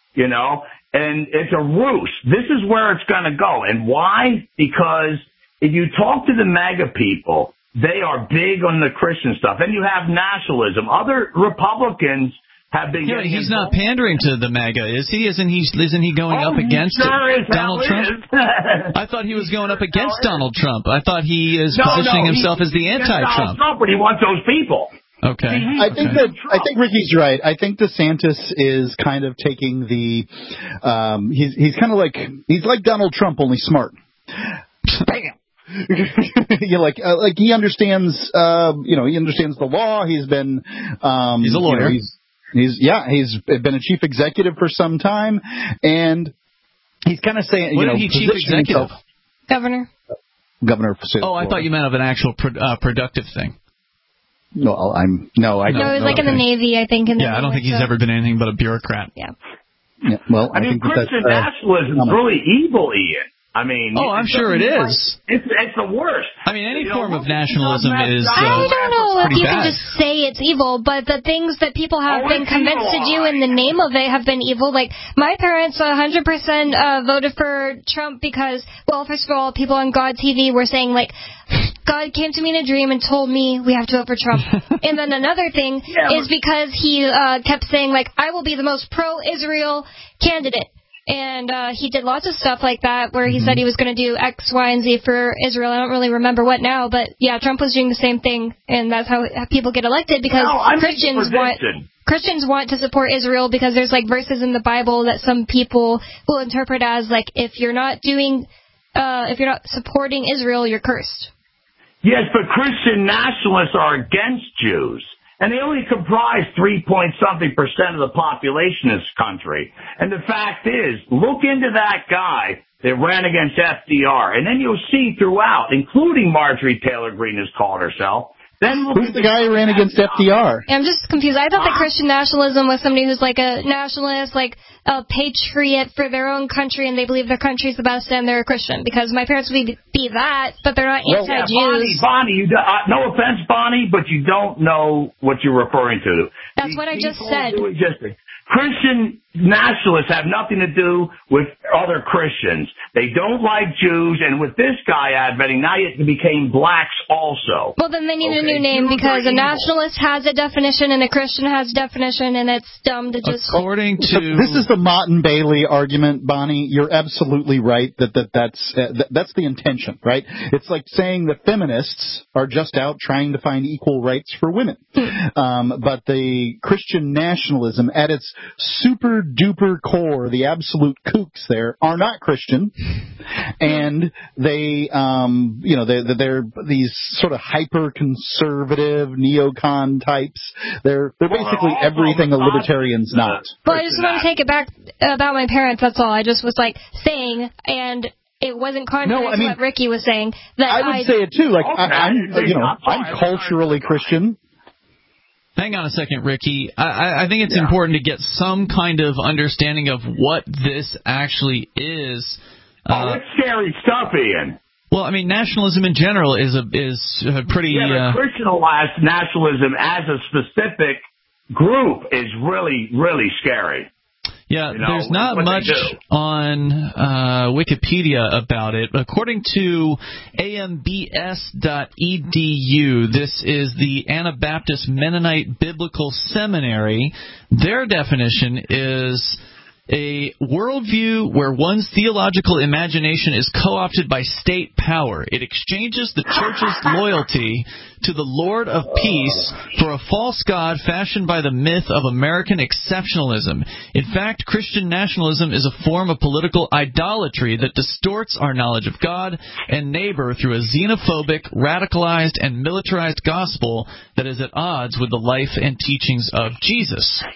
and it's a ruse. This is where it's going to go. And why? Because if you talk to the MAGA people, they are big on the Christian stuff. And you have nationalism. Other Republicans have been getting he's not pandering to the MAGA, is he? Isn't he going up against Donald Trump? I thought he was going up against Donald Trump. I thought he is positioning himself as the anti-Trump. But he wants those people. Okay. I think Ricky's right. I think DeSantis is kind of taking the he's kind of like Donald Trump, only smart. Bam. Like he understands he understands the law. He's been he's a lawyer. He's been a chief executive for some time, and he's kind of saying he chief executive? Governor of the state. Oh, I thought you meant of an actual productive thing. No, I don't. No, it was like in the Navy, I think. I don't think he's ever been anything but a bureaucrat. Yeah. Well, I mean, Christian nationalism is really evil, Ian. I mean, I'm sure it is. It's the worst. I mean, any form of nationalism is I don't know if you bad. can just say it's evil, but the things that people have been convinced to do in the name of it have been evil. Like, my parents 100% voted for Trump because, well, first of all, people on God TV were saying, like, God came to me in a dream and told me we have to vote for Trump. And then another thing is because he kept saying, like, I will be the most pro-Israel candidate. And he did lots of stuff like that where he said he was going to do X, Y, and Z for Israel. I don't really remember what now, but yeah, Trump was doing the same thing, and that's how people get elected because Christians want to support Israel because there's like verses in the Bible that some people will interpret as like if you're not supporting Israel, you're cursed. Yes, but Christian nationalists are against Jews. And they only comprise 3-point-something% of the population in this country. And the fact is, look into that guy that ran against FDR, and then you'll see throughout, including Marjorie Taylor Greene has called herself. Who's the guy who ran against FDR? I'm just confused. I thought that Christian nationalism was somebody who's like a nationalist, like a patriot for their own country, and they believe their country's the best and they're a Christian. Because my parents would be that, but they're not anti-Jews. Bonnie, no offense, Bonnie, but you don't know what you're referring to. That's what I just said. Christian nationalists have nothing to do with other Christians. They don't like Jews, and with this guy advocating, now it became blacks also. Well, then they need a new name because a nationalist has a definition and a Christian has a definition, and it's dumb to just... This is the Mott and Bailey argument, Bonnie. You're absolutely right that's the intention, right? It's like saying that feminists are just out trying to find equal rights for women. But the Christian nationalism at its super duper core, the absolute kooks there, are not Christian, and they they're these sort of hyper conservative neocon types. They're basically everything a libertarian's not. Well, I just want to take it back about my parents, that's all. I just was like saying, and it wasn't contrary to what Ricky was saying. That I would say it too. Like I'm culturally Christian. Hang on a second, Ricky. I think it's important to get some kind of understanding of what this actually is. It's scary stuff, Ian. Well, I mean, nationalism in general is a pretty... Yeah, but Christianized nationalism as a specific group is really, really scary. Yeah, there's not much on Wikipedia about it. According to ambs.edu, this is the Anabaptist Mennonite Biblical Seminary. Their definition is a worldview where one's theological imagination is co-opted by state power. It exchanges the church's loyalty to the Lord of Peace for a false god fashioned by the myth of American exceptionalism. In fact, Christian nationalism is a form of political idolatry that distorts our knowledge of God and neighbor through a xenophobic, radicalized, and militarized gospel that is at odds with the life and teachings of Jesus.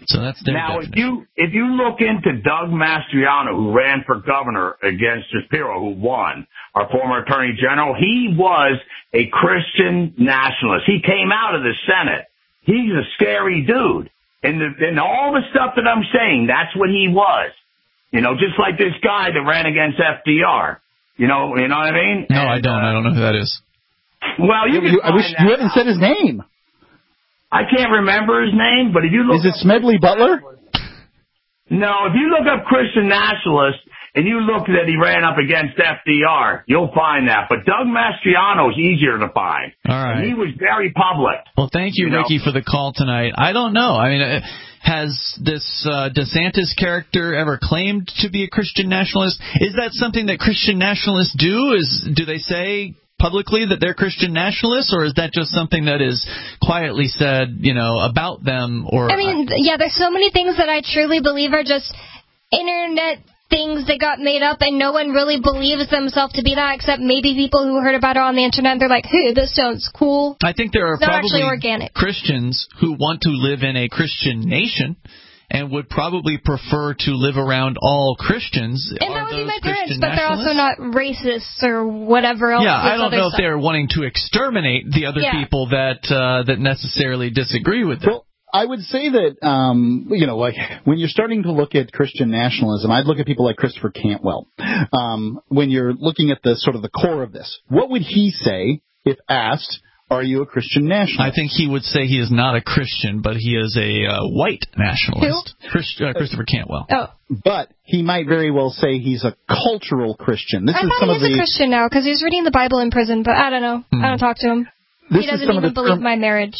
So that's their now, definition. if you look into Doug Mastriano, who ran for governor against Shapiro, who won, our former attorney general, he was a Christian nationalist. He came out of the Senate. He's a scary dude. And all the stuff that I'm saying, that's what he was. You know, just like this guy that ran against FDR. You know what I mean? No, I don't. I don't know who that is. Well, you haven't said his name. I can't remember his name, but if you look... Is it Smedley Butler? No, if you look up Christian nationalist and you look that he ran up against FDR, you'll find that. But Doug Mastriano is easier to find. All right. And he was very public. Well, thank you, Ricky, for the call tonight. I don't know. I mean, has this DeSantis character ever claimed to be a Christian nationalist? Is that something that Christian nationalists do? Do they say publicly that they're Christian nationalists, or is that just something that is quietly said, about them? Or I mean, there's so many things that I truly believe are just internet things that got made up, and no one really believes themselves to be that, except maybe people who heard about it on the internet. They're like, hey, this sounds cool. I think there are it's not probably actually organic. Christians who want to live in a Christian nation and would probably prefer to live around all Christians. And that would be my parents, Christian but they're also not racists or whatever else. Yeah, I don't know if they're wanting to exterminate the other people that necessarily disagree with them. Well, I would say that, like when you're starting to look at Christian nationalism, I'd look at people like Christopher Cantwell. When you're looking at the sort of the core of this, what would he say if asked, are you a Christian nationalist? I think he would say he is not a Christian, but he is a white nationalist. Christopher Cantwell. Oh. But he might very well say he's a cultural Christian. I thought he's a Christian now because he's reading the Bible in prison, but I don't know. I don't talk to him. He doesn't even believe my marriage.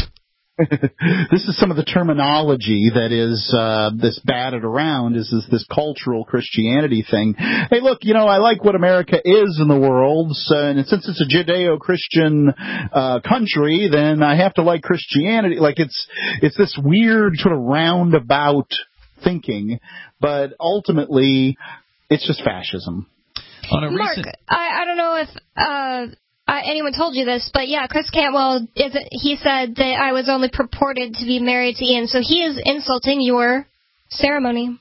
This is some of the terminology that is this batted around is this cultural Christianity thing. Hey, look, I like what America is in the world, and since it's a Judeo-Christian country, then I have to like Christianity. Like it's this weird sort of roundabout thinking, but ultimately it's just fascism. Mark, I don't know if anyone told you this, but Chris Cantwell, he said that I was only purported to be married to Ian, so he is insulting your ceremony.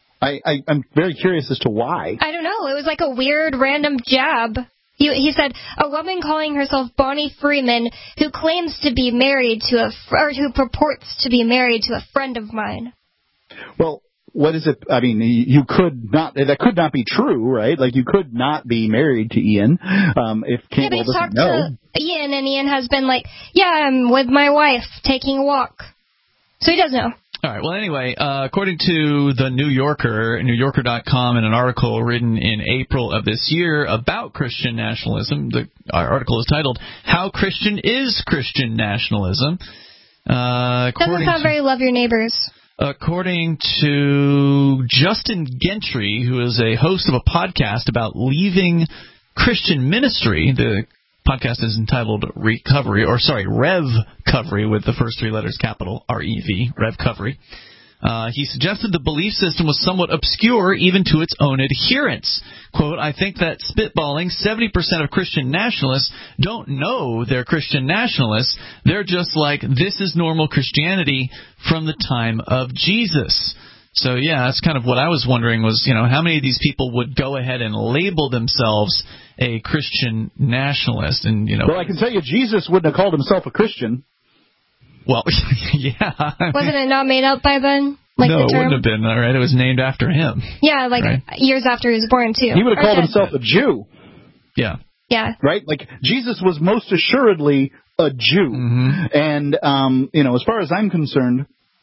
I'm very curious as to why. I don't know. It was like a weird random jab. He said, a woman calling herself Bonnie Freeman who claims to be married to or who purports to be married to a friend of mine. Well, what is it? I mean, that could not be true, right? Like, you could not be married to Ian if Cantwell doesn't know. To Ian, and Ian has been like, I'm with my wife taking a walk. So he does know. All right. Well, anyway, according to the New Yorker, NewYorker.com, in an article written in April of this year about Christian nationalism, the article is titled, How Christian is Christian Nationalism? Doesn't sound very love your neighbors. According to Justin Gentry, who is a host of a podcast about leaving Christian ministry, the podcast is entitled Recovery, Rev-Covery, with the first three letters capital R-E-V, Rev-Covery. He suggested the belief system was somewhat obscure even to its own adherents. Quote, I think that spitballing 70% of Christian nationalists don't know they're Christian nationalists. They're just like, this is normal Christianity from the time of Jesus. So, that's kind of what I was wondering was, how many of these people would go ahead and label themselves a Christian nationalist? And, Well, I can tell you Jesus wouldn't have called himself a Christian. Well, yeah. Wasn't it not made up by then? Like no, the term? It wouldn't have been, all right? It was named after him. Yeah, years after he was born, too. He would have called himself a Jew. Yeah. Yeah. Right? Like, Jesus was most assuredly a Jew. Mm-hmm. And, as far as I'm concerned,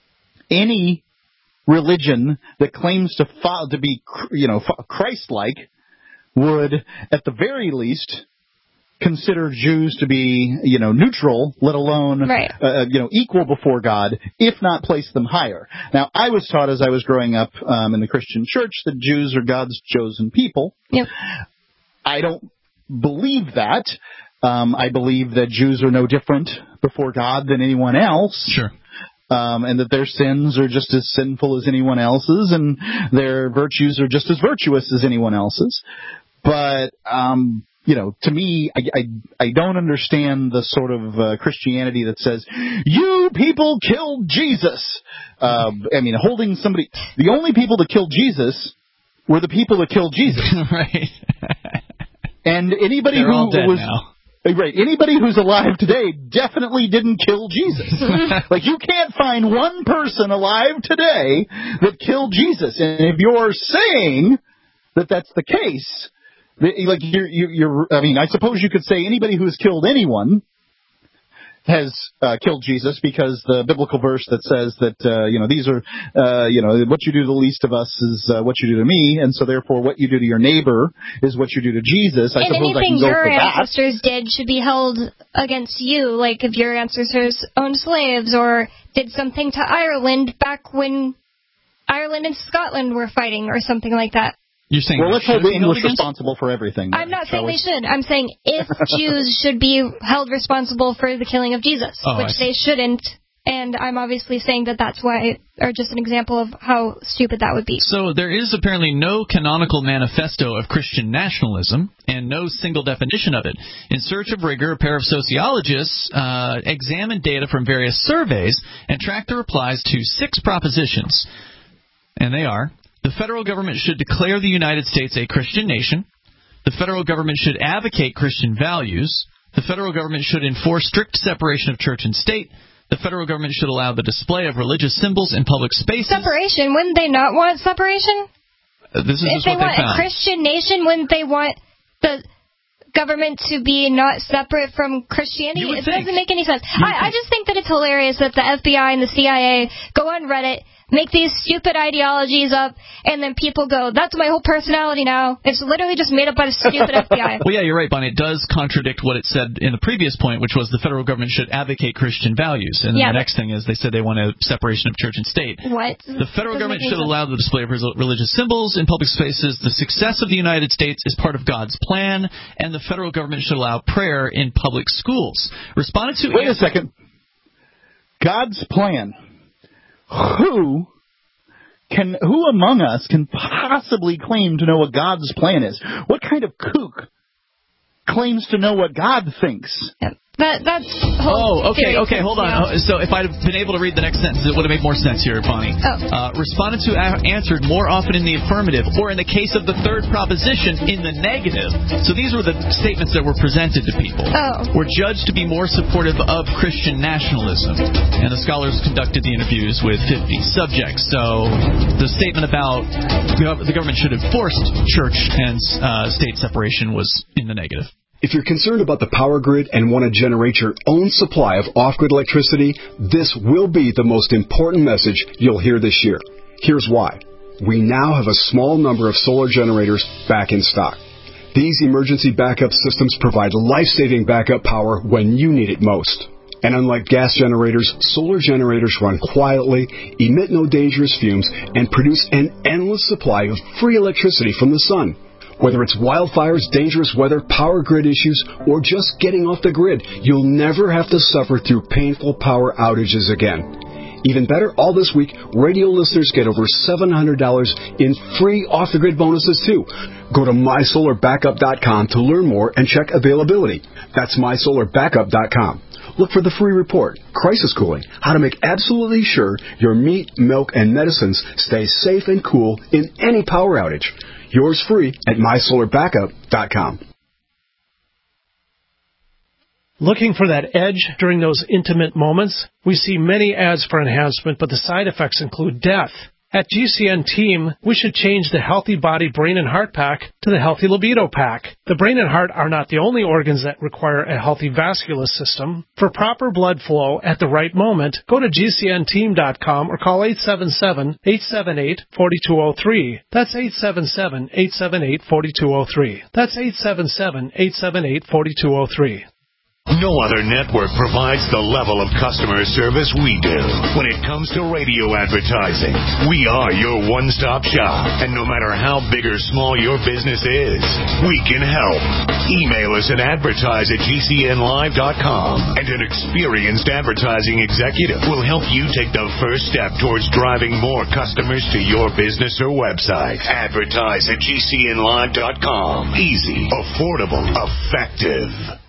any religion that claims to be, Christ-like would, at the very least, consider Jews to be, neutral, let alone, equal before God, if not place them higher. Now, I was taught as I was growing up in the Christian church that Jews are God's chosen people. Yep. I don't believe that. I believe that Jews are no different before God than anyone else. Sure. And that their sins are just as sinful as anyone else's, and their virtues are just as virtuous as anyone else's. But to me, I don't understand the sort of Christianity that says, you people killed Jesus. Holding somebody... The only people that killed Jesus were the people that killed Jesus. Right. And anybody They're all dead was... now. Right. Anybody who's alive today definitely didn't kill Jesus. Like, you can't find one person alive today that killed Jesus. And if you're saying that that's the case... Like I suppose you could say anybody who has killed anyone has killed Jesus, because the biblical verse that says that these are what you do to the least of us is what you do to me, and so therefore what you do to your neighbor is what you do to Jesus. I suppose I can go for that. Anything your ancestors did should be held against you, like if your ancestors owned slaves or did something to Ireland back when Ireland and Scotland were fighting or something like that. You're saying well, let's hold the English responsible for everything. I'm not saying they should. I'm saying if Jews should be held responsible for the killing of Jesus, which they shouldn't. And I'm obviously saying that that's why, or just an example of how stupid that would be. So there is apparently no canonical manifesto of Christian nationalism and no single definition of it. In search of rigor, a pair of sociologists examined data from various surveys and tracked the replies to 6 propositions. And they are: the federal government should declare the United States a Christian nation. The federal government should advocate Christian values. The federal government should enforce strict separation of church and state. The federal government should allow the display of religious symbols in public spaces. Separation? Wouldn't they not want separation? This is if they want a Christian nation, wouldn't they want the government to be not separate from Christianity? It doesn't make any sense. I just think that it's hilarious that the FBI and the CIA go on Reddit, make these stupid ideologies up, and then people go, that's my whole personality now. It's literally just made up by the stupid FBI. Well, yeah, you're right, Bonnie. It does contradict what it said in the previous point, which was the federal government should advocate Christian values. And then the next thing is they said they want a separation of church and state. What? The federal government should allow the display of religious symbols in public spaces. The success of the United States is part of God's plan, and the federal government should allow prayer in public schools. Responded to... Wait a second. God's plan. Who among us can possibly claim to know what God's plan is? What kind of kook claims to know what God thinks? That's okay, hold on. So if I'd have been able to read the next sentence, it would have made more sense here, Bonnie. Respondents who answered more often in the affirmative, or in the case of the third proposition, in the negative. So these were the statements that were presented to people. Were judged to be more supportive of Christian nationalism. And the scholars conducted the interviews with 50 subjects. So the statement about the government should have forced church and state separation was in the negative. If you're concerned about the power grid and want to generate your own supply of off-grid electricity, this will be the most important message you'll hear this year. Here's why. We now have a small number of solar generators back in stock. These emergency backup systems provide life-saving backup power when you need it most. And unlike gas generators, solar generators run quietly, emit no dangerous fumes, and produce an endless supply of free electricity from the sun. Whether it's wildfires, dangerous weather, power grid issues, or just getting off the grid, you'll never have to suffer through painful power outages again. Even better, all this week, radio listeners get over $700 in free off-the-grid bonuses, too. Go to mysolarbackup.com to learn more and check availability. That's mysolarbackup.com. Look for the free report, Crisis Cooling, how to make absolutely sure your meat, milk, and medicines stay safe and cool in any power outage. Yours free at mysolarbackup.com. Looking for that edge during those intimate moments? We see many ads for enhancement, but the side effects include death. At GCN Team, we should change the Healthy Body Brain and Heart Pack to the Healthy Libido Pack. The brain and heart are not the only organs that require a healthy vascular system. For proper blood flow at the right moment, go to GCNteam.com or call 877-878-4203. That's 877-878-4203. That's 877-878-4203. No other network provides the level of customer service we do. When it comes to radio advertising, we are your one-stop shop. And no matter how big or small your business is, we can help. Email us at advertise@gcnlive.com, and an experienced advertising executive will help you take the first step towards driving more customers to your business or website. Advertise@gcnlive.com. Easy, affordable, effective.